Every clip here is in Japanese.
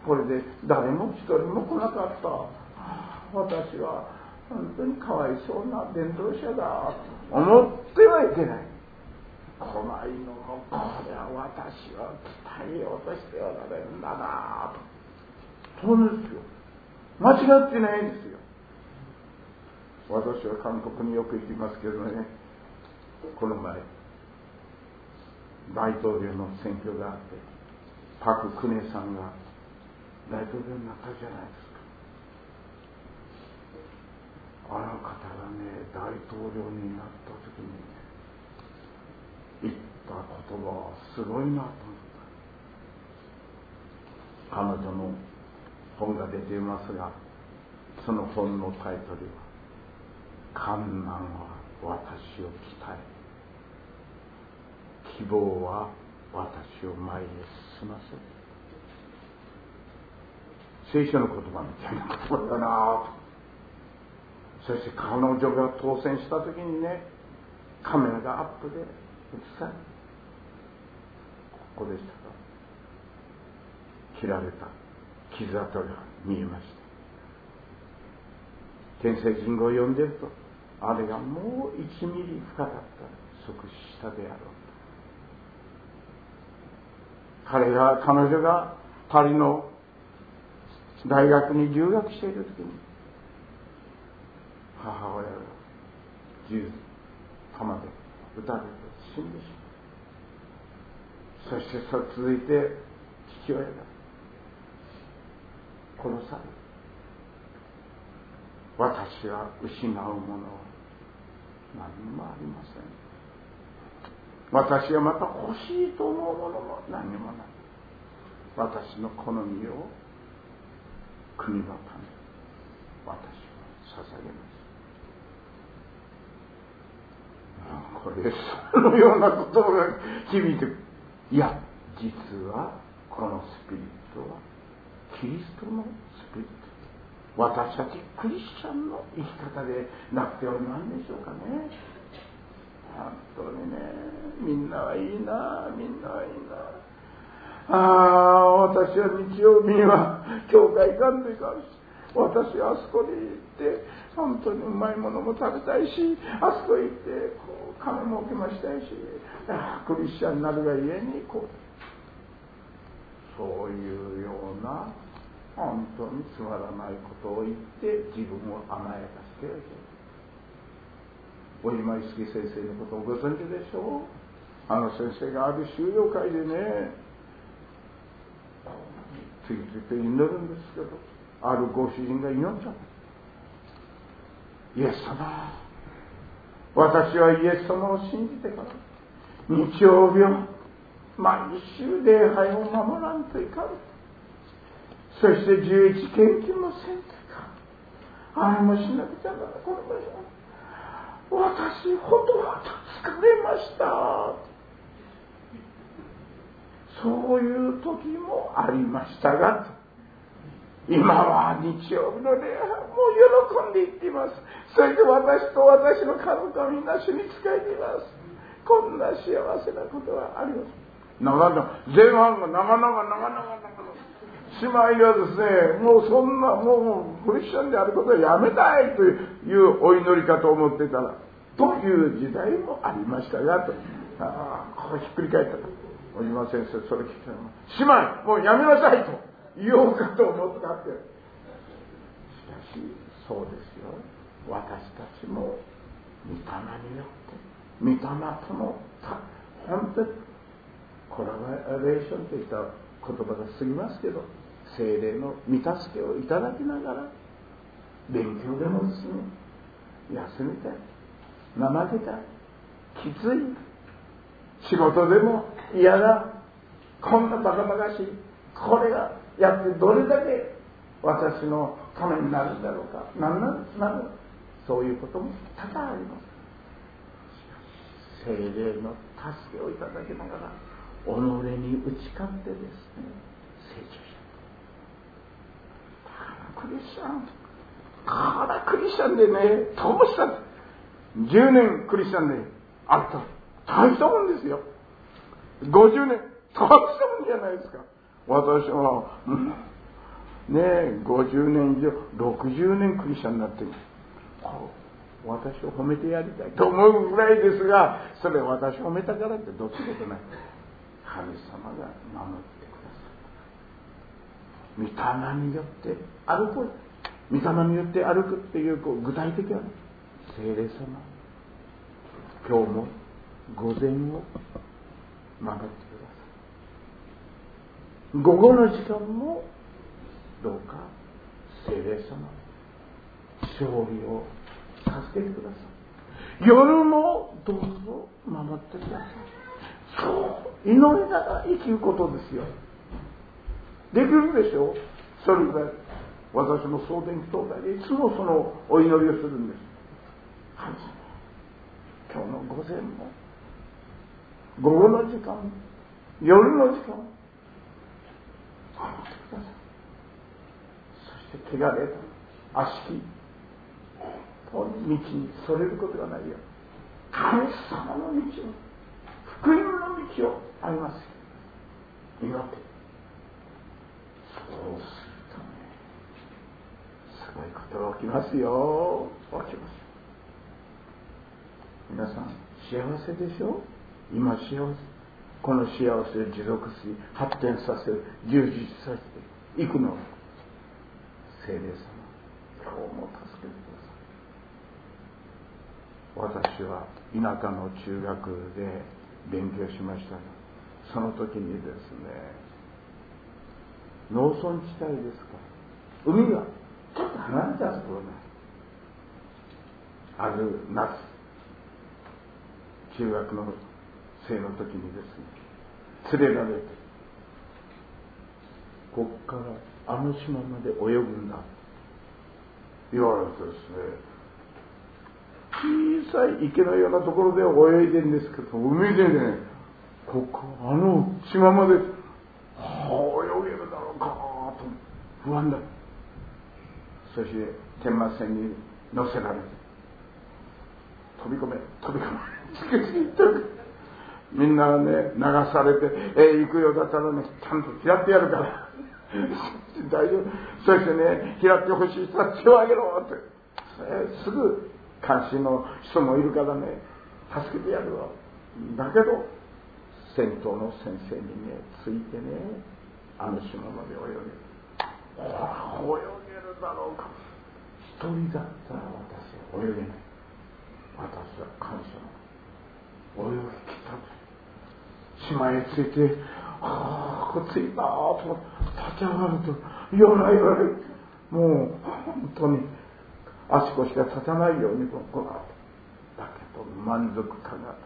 これで誰も一人も来なかった。私は本当にかわいそうな伝道者だと思ってはいけない。来ないのもこれは私は伝えようとしておられるんだなと。そうですよ。間違ってないんですよ。私は韓国によく行きますけどね、この前大統領の選挙があって、パク・クネさんが大統領になったじゃないですか。あの方がね、大統領になった時にね、言った言葉はすごいなと思った。彼女の本が出ていますが、その本のタイトルは、困難は私を鍛え、希望は私を前へ進ませる。聖書の言葉みたいな言葉だなと。そして彼女が当選した時にね、カメラがアップで映され、ここでしたか、切られた傷跡が見えました。天聖人語を読んでると、あれがもう1ミリ深かったら即死したであろう。彼女がパリの大学に留学している時に、母親が銃弾で撃たれて死んでしまう。そして続いて父親が殺される。私は失うものは何もありません。私はまた欲しいと思うものも何もない。私の好みを国のため私は捧げます。これそのような言葉が響いてくる。いや、実はこのスピリットはキリストのスピリット。私たちクリスチャンの生き方でなくては何でしょうかね。本当にね、みんなはいいな、みんなはいいな。私は日曜日には教会行かんといかんし、私はあそこに行って本当にうまいものも食べたいし、あそこ行って金儲けもしたいし、クリスチャンになるがゆえにそういうような本当につまらないことを言って自分を甘やかしている。小島一樹先生のことをご存知でしょう。あの先生がある修養会でね、ついつい祈るんですけど、あるご主人が祈っちゃう。イエス様、私はイエス様を信じてから日曜日は毎週礼拝を守らんといかん。そして11献金もせんといかん。あれもしなくちゃならこれもしなくちゃ。私ほどほど疲れました。そういう時もありましたが、今は日曜日の礼拝もう喜んでいっています。それで私と私の家族はみんな主に仕えています。こんな幸せなことはありません。前半が長々しまいはですね、もうそんなもうクリスチャンであることはやめたいというお祈りかと思ってたら、という時代もありましたがと、ここひっくり返ったと、小島先生それ聞いたら、姉妹もうやめなさいと言おうかと思ったって。しかしそうですよ、私たちも御霊によって御霊との本当にコラボレーションといった言葉が過ぎますけど、聖霊の御助けをいただきながら勉強でもですね、休みたい、怠けたい、きつい、仕事でも嫌だ、こんなバカバカしい、これがやってどれだけ私のためになるんだろうか、そういうことも多々あります。聖霊の助けをいただきながら己に打ち勝ってですね、成長した。クリスチャン、クリスチャンでね、どうした10年クリスチャンであった大したもんですよ。50年大したもんじゃないですか。私は、 ね、50年以上60年クリスチャンになってる。私を褒めてやりたいと思うぐらいですが、それ私を褒めたからってどうってことない。神様が守ってくださる。御霊によって歩く、御霊によって歩くっていう具体的な聖霊様、今日も午前を守ってください。午後の時間もどうか聖霊様、勝利を助けてください。夜もどうぞ守ってください。そう祈りながら生きることですよ。できるでしょう。それぐらい私も送電兄弟でいつもそのお祈りをするんです。今日の午前も午後の時間も夜の時間も守ってください。そして汚れた悪しき道にそれることがないよ。神様の道を、福音の道をありますよ。祈って、そうするとね、すごいことが起きますよ。起きます。皆さん幸せでしょ。今幸せ、この幸せを持続し発展させる、充実させていくの。聖霊様、今日も助けてください。私は田舎の中学で勉強しましたが、その時にですね、農村地帯ですから、海がちょっと離れたところにある夏、中学の生の時にですね、連れられて、ここからあの島まで泳ぐんだ言われてですね、小さい池のようなところで泳いでるんですけど、海でね、ここあの島まで、泳げるだろうかと不安だ。そして天満線に乗せられて、飛び込めつけていった。みんながね流されて、行くようだったらね、ちゃんと拾ってやるから大丈夫。そしてね、拾ってほしい人は手を挙げろって、すぐ監視の人もいるからね、助けてやるわ。だけど戦闘の先生にねついてね、あの島まで泳げる。泳げるだろうか。一人だったら私は泳げない。私は感謝の泳ぎきたと。島へついて、こっちいたと立ち上がると、よらよらもう本当に足腰が立たないようにこの後だけど満足感が、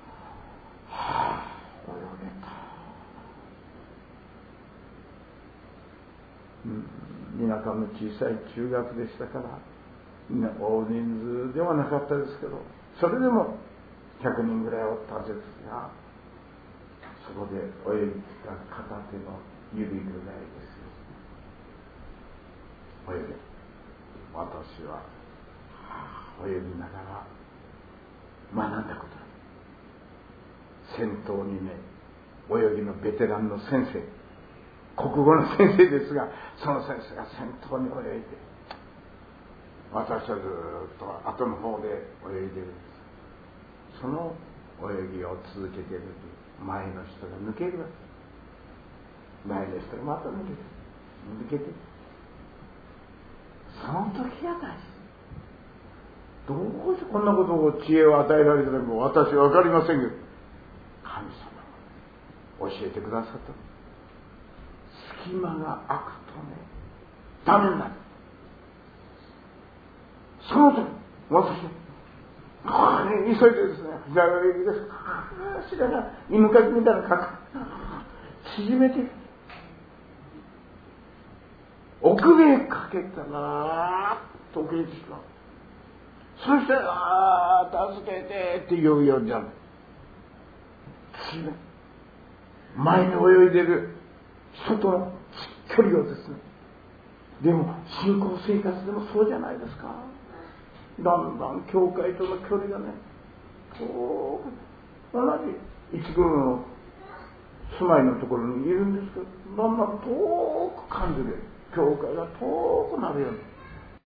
泳げた。田舎の小さい中学でしたから、大人数ではなかったですけど、それでも100人ぐらいおったんですが、そこで泳ぎた片手の指ぐらいですよ。泳げ。私は泳ぎながら学んだこと。戦闘にね、泳ぎのベテランの先生、国語の先生ですが、その先生が先頭に泳いで、私はずっと後の方で泳いでるんです。その泳ぎを続けていると、前の人が抜けるわけ。前の人がまた抜けて、その時が大事。どうしてこんなことを知恵を与えられたのか私は分かりませんけど、神様が教えてくださった。隙間が空くとね、ダメになる。その時私急いでですね、左右です。足が犬かきみたいな感じ縮めて、奥へかけたらと奥へしまう。そして助けてって言うようじゃん。前に泳いでる人との距離をですね。でも信仰生活でもそうじゃないですか。だんだん教会との距離がね、遠く、同じ一軍の住まいのところにいるんですけど、だんだん遠く感じる。 教会が遠くなるように